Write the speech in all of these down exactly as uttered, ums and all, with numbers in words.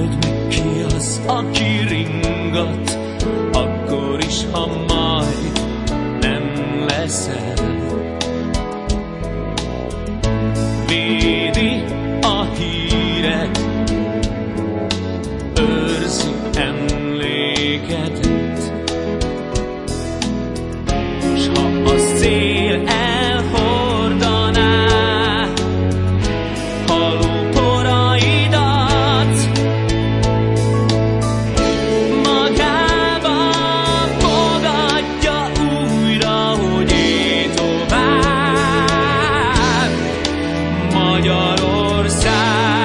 Mondd meg, ki az, aki ringat, akkor is, ha majd nem leszel. Védi a híret, őrzi emlékedet, s ha a szél elhordaná haló poraidat, magában fogadja újra, hogy élj tovább, Magyarország.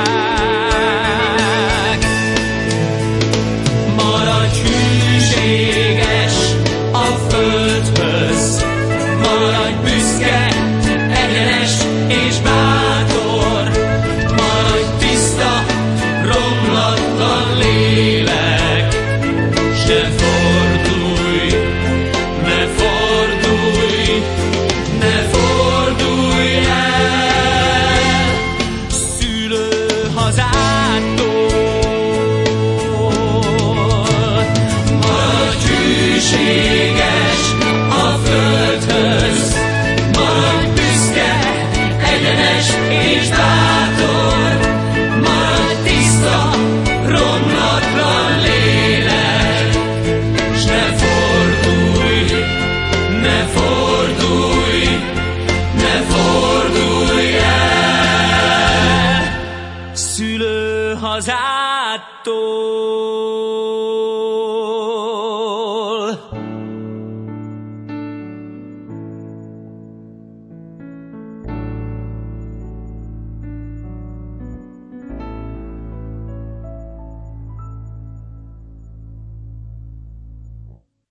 Maradj hűséges a földhöz, maradj büszke, egyenes és bátor, maradj tiszta, romlatlan lélek, s ne fordulj, ne fordulj, ne fordulj el szülőhazádtól. Maradj hűséges a földhöz, maradj büszke, egyenes és bátor, maradj tiszta, romlatlan lélek, s ne fordulj, ne fordulj, ne fordulj el szülőhazádtól.